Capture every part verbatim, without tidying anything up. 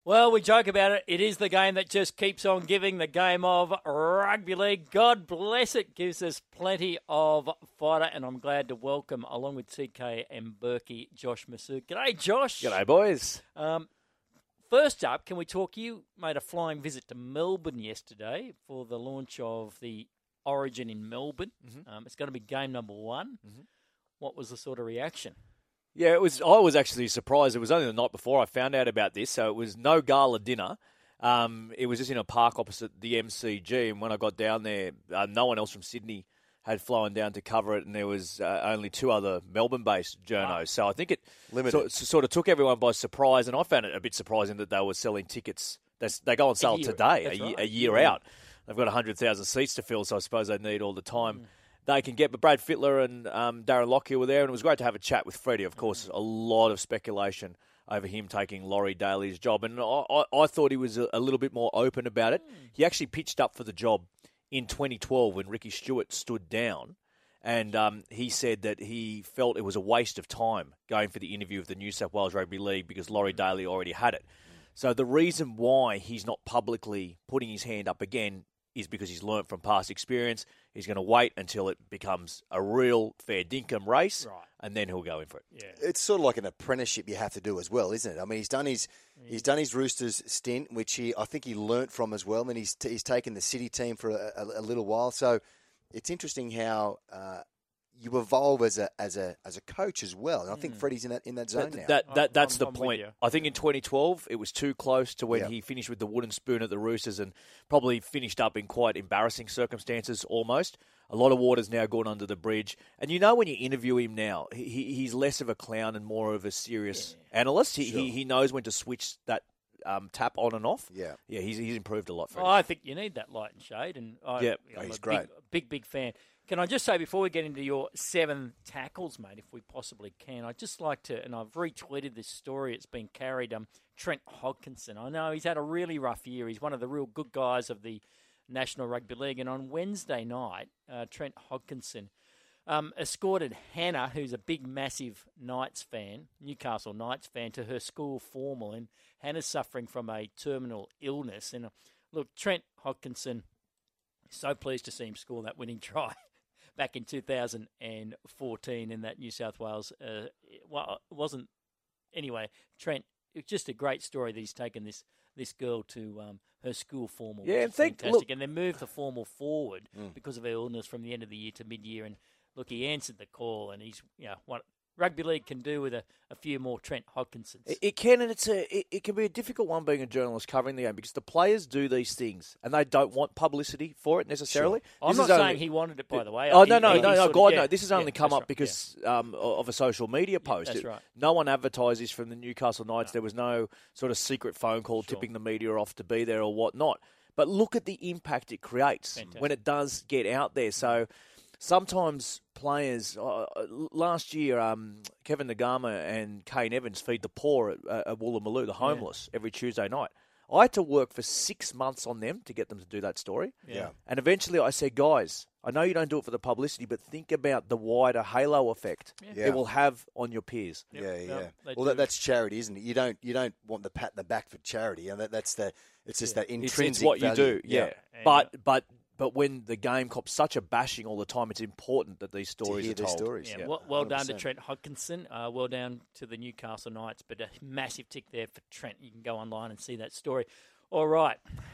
Well, we joke about it. It is the game that just keeps on giving, the game of rugby league. God bless it. Gives us plenty of fighter, and I'm glad to welcome, along with T K and Berkey, Josh Masood. G'day, Josh. G'day, boys. Um, first up, can we talk? You made a flying visit to Melbourne yesterday for the launch of the Origin in Melbourne. Mm-hmm. Um, it's going to be game number one. Mm-hmm. What was the sort of reaction? Yeah, it was. I was actually surprised. It was only the night before I found out about this, so it was no gala dinner. Um, it was just in a park opposite the M C G, and when I got down there, uh, no one else from Sydney had flown down to cover it, and there was uh, only two other Melbourne-based journos. Wow. So I think it so, sort of took everyone by surprise, and I found it a bit surprising that they were selling tickets. That's, they go on sale today, a, right. year, a year yeah. out. They've got one hundred thousand seats to fill, so I suppose they need all the time. Mm. They can get, but Brad Fittler and um, Darren Lockyer were there, and it was great to have a chat with Freddie. Of course, a lot of speculation over him taking Laurie Daly's job, and I, I, I thought he was a, a little bit more open about it. He actually pitched up for the job in twenty twelve when Ricky Stewart stood down, and um, he said that he felt it was a waste of time going for the interview of the New South Wales Rugby League because Laurie Daly already had it. So the reason why he's not publicly putting his hand up again is because he's learnt from past experience. He's going to wait until it becomes a real fair dinkum race, right, and then he'll go in for it. Yeah. It's sort of like an apprenticeship you have to do as well, isn't it? I mean, he's done his yeah. he's done his Roosters stint, which he I think he learnt from as well. I mean, he's t- he's taken the City team for a, a, a little while, so it's interesting how uh, you evolve as a as a as a coach as well. And I think mm. Freddie's in that in that zone that, now. That, that that's I'm, the I'm point. I think in twenty twelve it was too close to when yep. he finished with the wooden spoon at the Roosters and probably finished up in quite embarrassing circumstances almost. A lot of water's now gone under the bridge. And you know when you interview him now, he, he's less of a clown and more of a serious yeah. analyst. He, sure. he he knows when to switch that um, tap on and off. Yeah, yeah, he's he's improved a lot. For oh, I think you need that light and shade, and I, yeah, I'm he's a great. Big, big big fan. Can I just say before we get into your seven tackles, mate, if we possibly can, I'd just like to, and I've retweeted this story. It's been carried. Um, Trent Hodkinson. I know he's had a really rough year. He's one of the real good guys of the National Rugby League. And on Wednesday night, uh, Trent Hodkinson um, escorted Hannah, who's a big, massive Knights fan, Newcastle Knights fan, to her school formal. And Hannah's suffering from a terminal illness. And uh, look, Trent Hodkinson, so pleased to see him score that winning try back in two thousand fourteen in that New South Wales. Uh, well, it wasn't. Anyway, Trent, it's just a great story that he's taken this this girl to um, her school formal. Yeah, and think, fantastic. look, and then moved the formal forward mm. because of her illness from the end of the year to mid-year. And look, he answered the call, and he's, you know, what rugby league can do with a, a few more Trent Hodkinsons. It, it can, and it's a it, it can be a difficult one being a journalist covering the game because the players do these things and they don't want publicity for it necessarily. Sure. I'm this not saying only, he wanted it, by the way. Oh he, no, no, he, no, he no, sort God, of, yeah, no! This has only yeah, come up right, because yeah. um, of a social media post. Yeah, that's it, right. No one advertises from the Newcastle Knights. No. There was no sort of secret phone call Sure. tipping the media off to be there or whatnot. But look at the impact it creates Fantastic. when it does get out there. So sometimes players, uh, last year, um, Kevin Nagama and Kane Evans feed the poor at, uh, at Woolloomooloo, the homeless, yeah. every Tuesday night. I had to work for six months on them to get them to do that story. Yeah. And eventually I said, guys, I know you don't do it for the publicity, but think about the wider halo effect Yeah. it will have on your peers. Yep. Yeah, yeah. No, well, that, that's charity, isn't it? You don't you don't want the pat in the back for charity. And that, that's the it's just yeah. that It's, intrinsic it's what value. you do, yeah. yeah. But but but when the game cops such a bashing all the time, it's important that these stories hear are told. these stories. Yeah, Yeah, well, well done to one hundred Trent percent. Hodkinson. Uh, well done to the Newcastle Knights. But a massive tick there for Trent. You can go online and see that story. All right.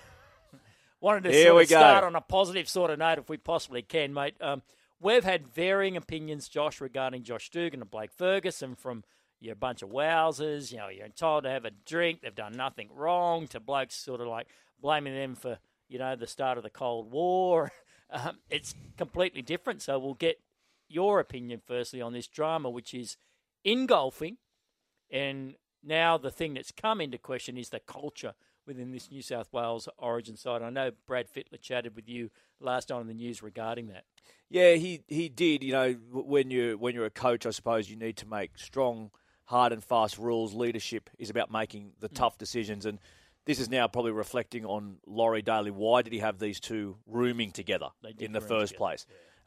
Wanted to Here sort we of go. start on a positive sort of note if we possibly can, mate. Um, we've had varying opinions, Josh, regarding Josh Dugan and Blake Ferguson, from you're a bunch of wowsers, you know, you're entitled to have a drink, they've done nothing wrong, to blokes sort of like blaming them for, you know, the start of the Cold War. Um, it's completely different. So we'll get your opinion firstly on this drama, which is engulfing. And now the thing that's come into question is the culture within this New South Wales Origin side. I know Brad Fittler chatted with you last night on the news regarding that. Yeah, he, he did. You know, when you're, when you're a coach, I suppose you need to make strong, hard and fast rules. Leadership is about making the tough decisions. And this is now probably reflecting on Laurie Daly. Why did he have these two rooming together in the first together. place?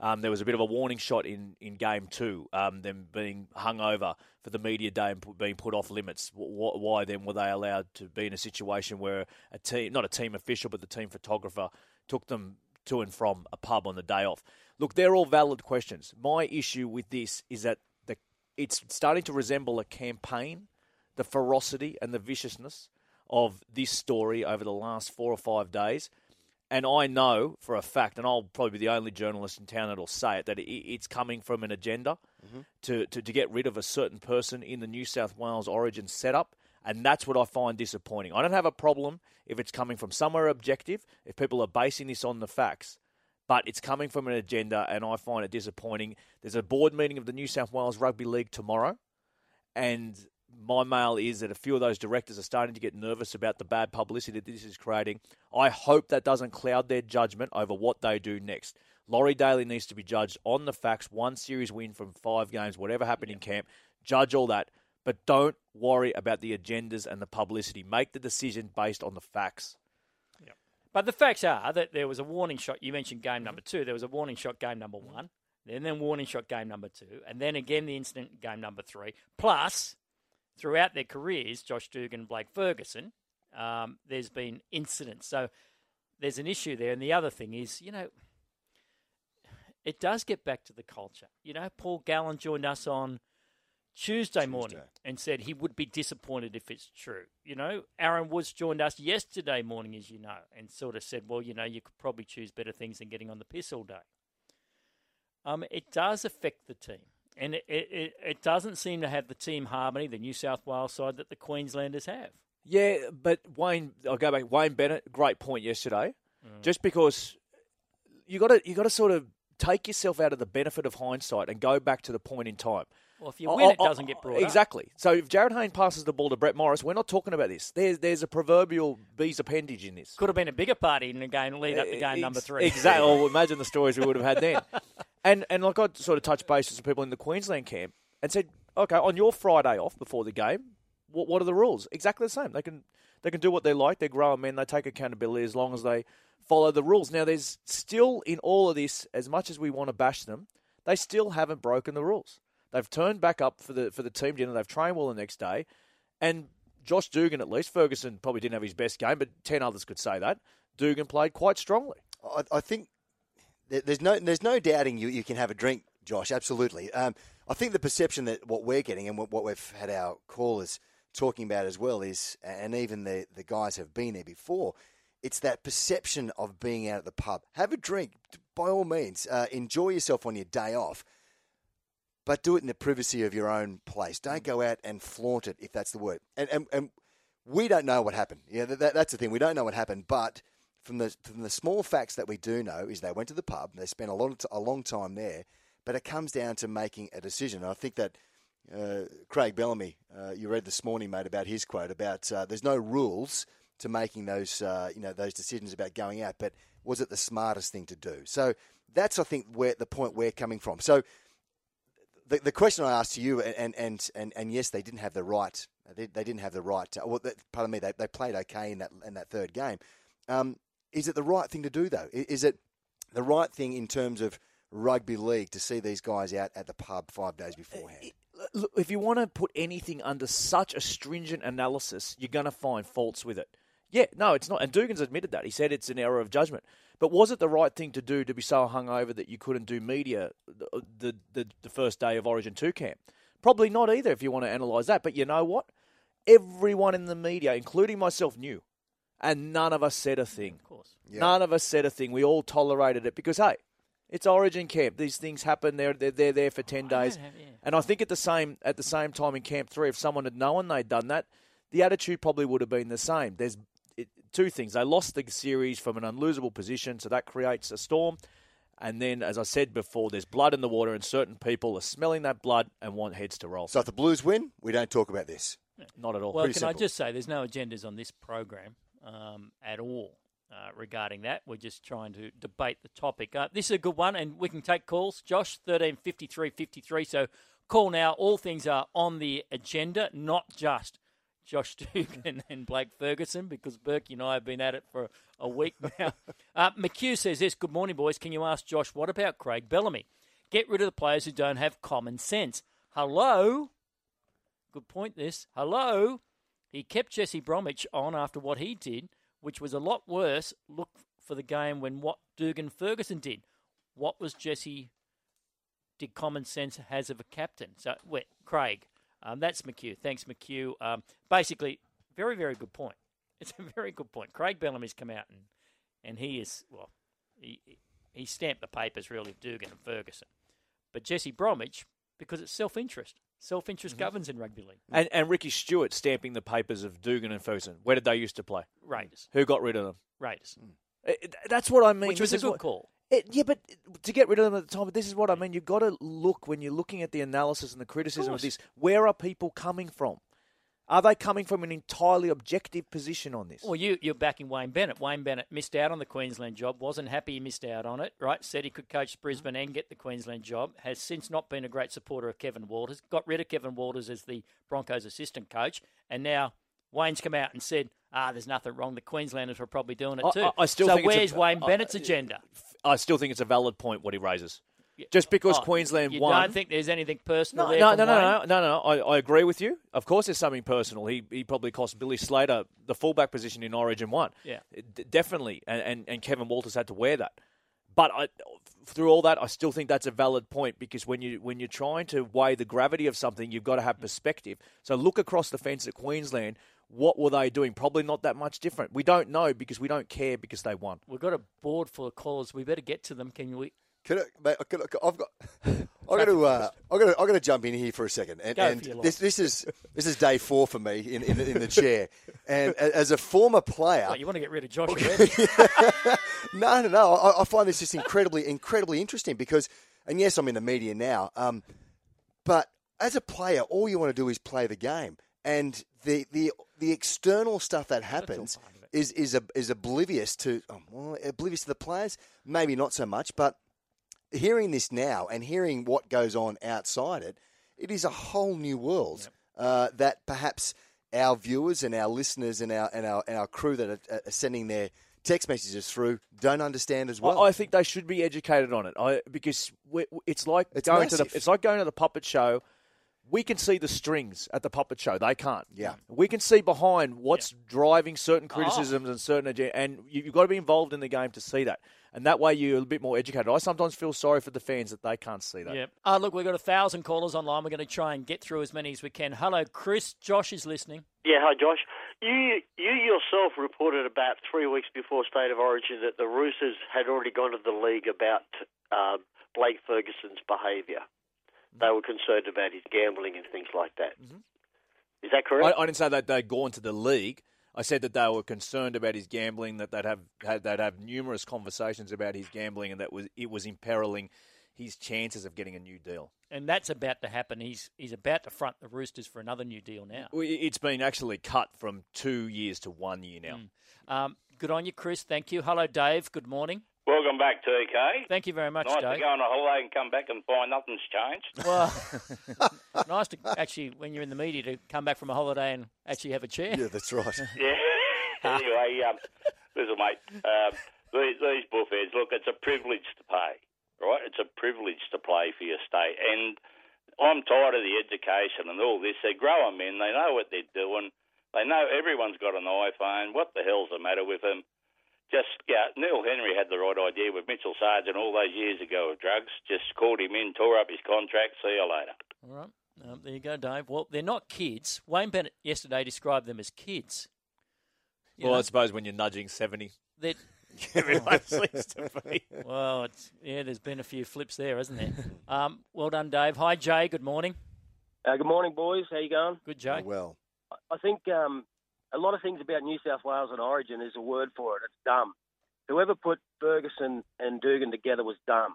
Um, there was a bit of a warning shot in, in game two, um, them being hung over for the media day and put, being put off limits. W- why then were they allowed to be in a situation where a team, not a team official, but the team photographer took them to and from a pub on the day off? Look, they're all valid questions. My issue with this is that the, it's starting to resemble a campaign, the ferocity and the viciousness of this story over the last four or five days. And I know for a fact, and I'll probably be the only journalist in town that will say it, that it, it's coming from an agenda mm-hmm. to, to, to get rid of a certain person in the New South Wales Origin setup. And that's what I find disappointing. I don't have a problem if it's coming from somewhere objective, if people are basing this on the facts. But it's coming from an agenda, and I find it disappointing. There's a board meeting of the New South Wales Rugby League tomorrow, and my mail is that a few of those directors are starting to get nervous about the bad publicity that this is creating. I hope that doesn't cloud their judgment over what they do next. Laurie Daly needs to be judged on the facts, one series win from five games, whatever happened yeah. in camp. Judge all that, but don't worry about the agendas and the publicity. Make the decision based on the facts. Yeah. But the facts are that there was a warning shot. You mentioned game number two. There was a warning shot game number one, and then warning shot game number two, and then again the incident game number three. Plus, throughout their careers, Josh Dugan and Blake Ferguson, um, there's been incidents. So there's an issue there. And the other thing is, you know, it does get back to the culture. You know, Paul Gallen joined us on Tuesday, Tuesday morning and said he would be disappointed if it's true. You know, Aaron Woods joined us yesterday morning, as you know, and sort of said, well, you know, you could probably choose better things than getting on the piss all day. Um, it does affect the team. And it, it it doesn't seem to have the team harmony, the New South Wales side, that the Queenslanders have. Yeah, but Wayne, I'll go back. Wayne Bennett, great point yesterday. Mm. Just because you got to you got to sort of take yourself out of the benefit of hindsight and go back to the point in time. Well, if you win, oh, it doesn't oh, get brought exactly. up. Exactly. So if Jared Hayne passes the ball to Brett Morris, we're not talking about this. There's there's a proverbial bee's appendage in this. Could have been a bigger party in the game lead up to game Ex- number three. Exactly. Well, imagine the stories we would have had then. And and like I sort of touched base with some people in the Queensland camp and said, okay, on your Friday off before the game, what what are the rules? Exactly the same. They can they can do what they like. They're grown men. They take accountability as long as they follow the rules. Now, there's still in all of this, as much as we want to bash them, they still haven't broken the rules. They've turned back up for the for the team dinner. They've trained well the next day. And Josh Dugan, at least, Ferguson probably didn't have his best game, but ten others could say that. Dugan played quite strongly. I, I think there's no there's no doubting you, you can have a drink, Josh, absolutely. Um, I think the perception that what we're getting and what, what we've had our callers talking about as well is, and even the, the guys have been there before, it's that perception of being out at the pub. Have a drink, by all means. Uh, enjoy yourself on your day off. But do it in the privacy of your own place. Don't go out and flaunt it, if that's the word. And and, and we don't know what happened. Yeah, that, that's the thing. We don't know what happened. But from the from the small facts that we do know is they went to the pub. They spent a lot of t- a long time there. But it comes down to making a decision. And I think that uh, Craig Bellamy, uh, you read this morning, mate, about his quote about uh, there's no rules to making those uh, you know those decisions about going out. But was it the smartest thing to do? So that's I think where the point we're coming from. So. The, the question I asked to you, and, and, and, and yes, they didn't have the right. They, they didn't have the right. To, well, pardon me, they they played okay in that in that third game. Um, is it the right thing to do though? Is it the right thing in terms of rugby league to see these guys out at the pub five days beforehand? Look, if you want to put anything under such a stringent analysis, you're going to find faults with it. Yeah, no, it's not. And Dugan's admitted that. He said it's an error of judgment. But was it the right thing to do to be so hungover that you couldn't do media the, the, the, the first day of Origin two camp? Probably not either if you want to analyse that. But you know what? Everyone in the media, including myself, knew. And none of us said a thing. Of course. Yeah. None of us said a thing. We all tolerated it because, hey, it's Origin camp. These things happen. They're, they're, they're there for ten days. Have, yeah. And I think at the same at the same time in Camp three, if someone had known they'd done that, the attitude probably would have been the same. There's It, two things. They lost the series from an unlosable position, so that creates a storm. And then, as I said before, there's blood in the water, and certain people are smelling that blood and want heads to roll. So if the Blues win, we don't talk about this. Not at all. Well, Pretty can simple. I just say there's no agendas on this program um, at all uh, regarding that. We're just trying to debate the topic. Uh, this is a good one, and we can take calls. Josh, thirteen fifty-three fifty-three. So call now. All things are on the agenda, not just Josh Dugan and Blake Ferguson, because Berkey and I have been at it for a week now. Uh, McHugh says this, good morning, boys. Can you ask Josh, what about Craig Bellamy? Get rid of the players who don't have common sense. Hello? Good point, this. Hello? He kept Jesse Bromwich on after what he did, which was a lot worse. Look for the game when what Dugan Ferguson did. What was Jesse did common sense has of a captain? So, wait, Craig. Um, that's McHugh. Thanks, McHugh. Um, basically, very, very good point. It's a very good point. Craig Bellamy's come out and, and he is, well, he he stamped the papers really of Dugan and Ferguson. But Jesse Bromwich, because it's self-interest. Self-interest mm-hmm. governs in rugby league. And, and Ricky Stewart stamping the papers of Dugan and Ferguson. Where did they used to play? Raiders. Who got rid of them? Raiders. Mm. That's what I mean. Which was this a good what, call. It, yeah, but to get rid of them at the time, but this is what I mean. You've got to look, when you're looking at the analysis and the criticism of, of this, where are people coming from? Are they coming from an entirely objective position on this? Well, you, you're backing Wayne Bennett. Wayne Bennett missed out on the Queensland job, wasn't happy he missed out on it, right? Said he could coach Brisbane and get the Queensland job, has since not been a great supporter of Kevin Walters, got rid of Kevin Walters as the Broncos assistant coach, and now Wayne's come out and said, ah, there's nothing wrong. The Queenslanders were probably doing it too. I, I still so think where's it's a, Wayne I, Bennett's agenda? I still think it's a valid point what he raises. Just because oh, Queensland you won... You don't think there's anything personal no, there no, from no, no, Wayne? no, no, no, I, I agree with you. Of course there's something personal. He he probably cost Billy Slater the fullback position in Origin one. Yeah. D- definitely. And, and, and Kevin Walters had to wear that. But I, through all that, I still think that's a valid point, because when, you, when you're trying to weigh the gravity of something, you've got to have perspective. So look across the fence at Queensland. What were they doing? Probably not that much different. We don't know because we don't care because they won. We've got a board full of callers. We better get to them. Can we... Can I, mate, can I, I've got, I've got to, uh, I've got to, I've got to jump in here for a second, and, Go and for your this, this is, this is day four for me in, in, in the chair, and as a former player, what, you want to get rid of Josh already? no, no, no. I, I find this just incredibly, incredibly interesting because, and yes, I'm in the media now, um, but as a player, all you want to do is play the game, and the the the external stuff that happens is is a, is oblivious to, oh, well, oblivious to the players. Maybe not so much, but hearing this now and hearing what goes on outside it, it is a whole new world yep. uh, that perhaps our viewers and our listeners and our and our, and our crew that are, are sending their text messages through don't understand as well. I, I think they should be educated on it, I, because we, it's like it's going massive. to the it's like going to the puppet show. We can see the strings at the puppet show. They can't. Yeah. We can see behind what's yeah. driving certain criticisms oh. and certain agenda, and you, you've got to be involved in the game to see that. And that way you're a bit more educated. I sometimes feel sorry for the fans that they can't see that. Yep. Uh, look, we've got a thousand callers online. We're going to try and get through as many as we can. Hello, Chris. Josh is listening. Yeah, hi, Josh. You you yourself reported about three weeks before State of Origin that the Roosters had already gone to the league about um, Blake Ferguson's behaviour. Mm-hmm. They were concerned about his gambling and things like that. Mm-hmm. Is that correct? I, I didn't say that they'd gone to the league. I said that they were concerned about his gambling, that they'd have had they'd have numerous conversations about his gambling, and that was it was imperiling his chances of getting a new deal. And that's about to happen. He's he's about to front the Roosters for another new deal now. It's been actually cut from two years to one year now. Mm. Um, good on you, Chris. Thank you. Hello, Dave. Good morning. Welcome back, T K. Thank you very much, nice Dave. Nice to go on a holiday and come back and find nothing's changed. Well, nice to actually, when you're in the media, to come back from a holiday and actually have a chair. Yeah, that's right. Yeah. Anyway, um, listen, mate, um, these, these bullfeds, look, it's a privilege to pay, right? It's a privilege to play for your state. And I'm tired of the education and all this. They're growing men. They know what they're doing. They know everyone's got an iPhone. What the hell's the matter with them? Just, yeah, Neil Henry had the right idea with Mitchell Sargent all those years ago of drugs. Just called him in, tore up his contract, see you later. All right. Um, there you go, Dave. Well, they're not kids. Wayne Bennett yesterday described them as kids. You well, know, I suppose when you're nudging seventy, that everyone seems to be. Well, it's, yeah, there's been a few flips there, hasn't there? Um, well done, Dave. Hi, Jay. Good morning. Uh, good morning, boys. How you going? Good, Jay. Oh, well, I think um, a lot of things about New South Wales and Origin is a word for it. It's dumb. Whoever put Ferguson and Dugan together was dumb.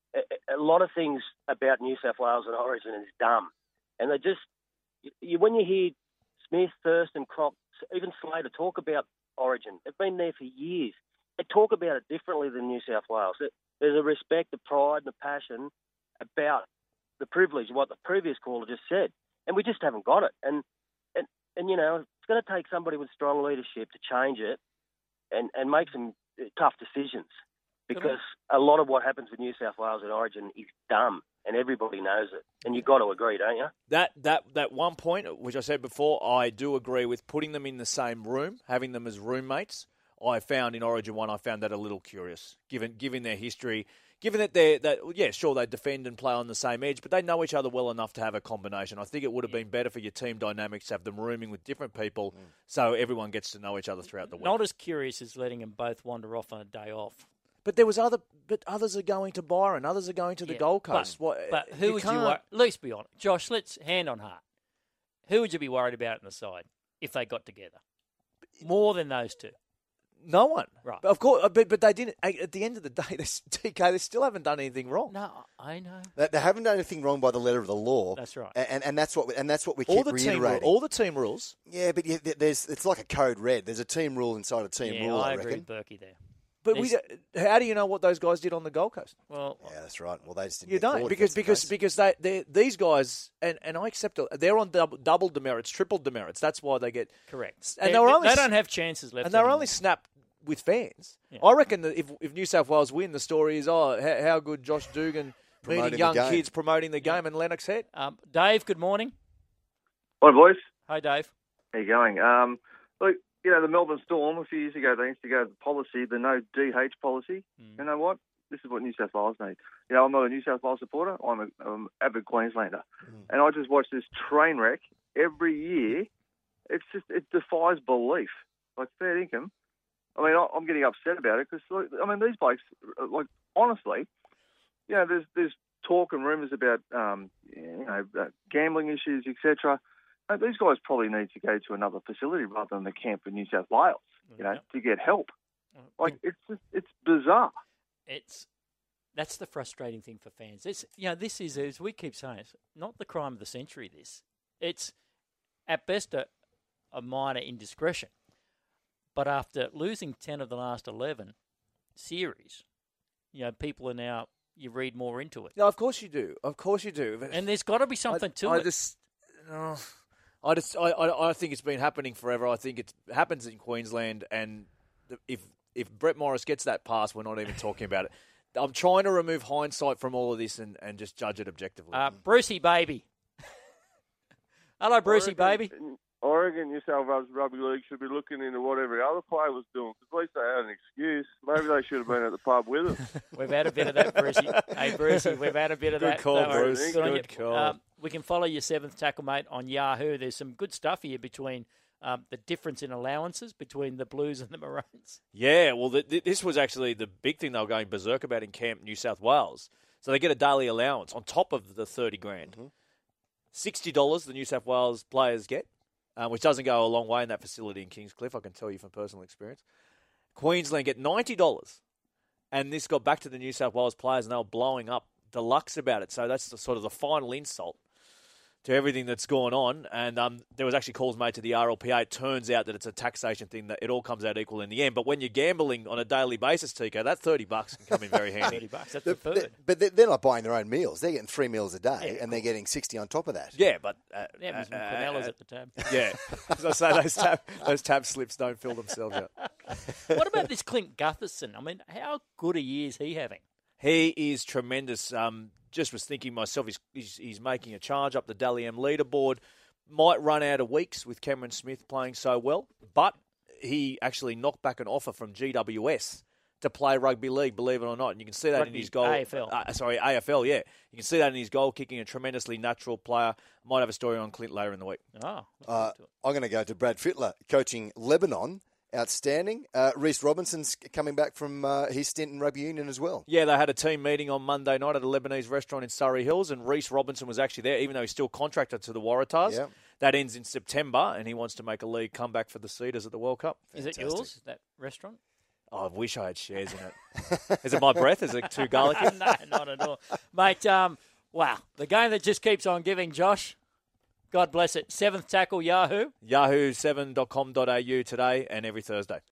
A, a lot of things about New South Wales and Origin is dumb. And they just, you, when you hear Smith, Thurston, Croc, even Slater talk about Origin, they've been there for years. They talk about it differently than New South Wales. There's a respect, a pride, and a passion about the privilege, what the previous caller just said. And we just haven't got it. And and and you know, it's going to take somebody with strong leadership to change it and, and make some tough decisions. Because a lot of what happens with New South Wales in Origin is dumb, and everybody knows it. And you've got to agree, don't you? That that that one point, which I said before, I do agree with putting them in the same room, having them as roommates. I found in Origin one, I found that a little curious, given given their history, given that they're that yeah, sure they defend and play on the same edge, but they know each other well enough to have a combination. I think it would have been better for your team dynamics to have them rooming with different people, mm. so everyone gets to know each other throughout the week. Not as curious as letting them both wander off on a day off. But there was other, but others are going to Byron, others are going to the yeah, Gold Coast. But, what, but who you would can't... you worry? Let's be honest, Josh. Let's hand on heart. Who would you be worried about in the side if they got together? More than those two. No one, right? But of course, but but they didn't. At the end of the day, they, T K, they still haven't done anything wrong. No, I know they, they haven't done anything wrong by the letter of the law. That's right, and and that's what we, and that's what we keep all the reiterating. Team, all the team rules. Yeah, but yeah, there's it's like a code red. There's a team rule inside a team yeah, rule. I, I agree reckon. with Berkey there. But we, how do you know what those guys did on the Gold Coast? Well, yeah, that's right. Well, they just didn't you get don't because because the because they they these guys and, and I accept it, they're on double, double demerits, triple demerits. That's why they get correct. And they, they were only they don't have chances left, and they're anymore. only snapped with fans. Yeah. I reckon that if if New South Wales win, the story is oh how, how good Josh Dugan meeting young kids promoting the game, and Lennox Head. Um, Dave, good morning. Hi boys. Hi Dave. How you going? Um, look. You know, the Melbourne Storm, a few years ago, they used to go to the policy, the no D H policy. Mm. You know what? This is what New South Wales need. You know, I'm not a New South Wales supporter. I'm an um, avid Queenslander. Mm. And I just watch this train wreck every year. It's just, it defies belief. Like, fair income. I mean, I'm getting upset about it because, I mean, these blokes, like, honestly, you know, there's there's talk and rumours about, um, you know, uh, gambling issues, et cetera. These guys probably need to go to another facility rather than the camp in New South Wales, you know, to get help. Like it's just, it's bizarre. It's that's the frustrating thing for fans. It's you know this is as we keep saying, it's not the crime of the century. This it's at best a, a minor indiscretion, but after losing ten of the last eleven series, you know people are now you read more into it. No, of course you do. Of course you do. And there's got to be something I, to I it. Just, oh. I just, I, I, I think it's been happening forever. I think it happens in Queensland, and if if Brett Morris gets that pass, we're not even talking about it. I'm trying to remove hindsight from all of this and, and just judge it objectively. Uh, Brucey baby, hello, Brucey baby. Oregon, New South Wales Rugby League should be looking into what every other player was doing. At least they had an excuse. Maybe they should have been at the pub with us. We've had a bit of that, Brucey. Hey, Brucey, we've had a bit of good that. Call, Bruce. Good, good call. Um, we can follow your seventh tackle, mate, on Yahoo. There's some good stuff here between um, the difference in allowances between the Blues and the Maroons. Yeah, well, the, the, this was actually the big thing they were going berserk about in Camp New South Wales. So they get a daily allowance on top of the thirty grand. Mm-hmm. sixty dollars the New South Wales players get. Um, which doesn't go a long way in that facility in Kingscliff, I can tell you from personal experience. Queensland get ninety dollars, and this got back to the New South Wales players, and they were blowing up deluxe about it. So that's the, sort of the final insult to everything that's gone on. And um, there was actually calls made to the R L P A. It turns out that it's a taxation thing, that it all comes out equal in the end. But when you're gambling on a daily basis, T K, that thirty bucks can come in very handy. thirty bucks, that's the, the third. But they're not buying their own meals. They're getting three meals a day, yeah, and they're getting sixty on top of that. Yeah, but... Uh, yeah, there's uh, some Quinellas uh, at the tab. Yeah. As I say, those tab, those tab slips don't fill themselves out. What about this Clint Gutherson? I mean, how good a year is he having? He is tremendous. Um, just was thinking myself, he's, he's, he's making a charge up the Dally M leaderboard. Might run out of weeks with Cameron Smith playing so well, but he actually knocked back an offer from G W S to play rugby league, believe it or not. And you can see that rugby, in his goal. A F L. Uh, sorry, A F L, yeah. You can see that in his goal kicking, a tremendously natural player. Might have a story on Clint later in the week. Oh, uh, I'm going to go to Brad Fittler, coaching Lebanon. Outstanding. Uh, Reece Robinson's coming back from uh, his stint in rugby union as well. Yeah, they had a team meeting on Monday night at a Lebanese restaurant in Surrey Hills, and Reece Robinson was actually there, even though he's still contracted to the Waratahs. Yep. That ends in September, and he wants to make a league comeback for the Cedars at the World Cup. Fantastic. Is it yours, that restaurant? Oh, I wish I had shares in it. Is it my breath? Is it too garlicky? No, not at all. Mate, um, wow, the game that just keeps on giving, Josh. God bless it. Seventh tackle, Yahoo. Yahoo seven dot com dot a u today and every Thursday.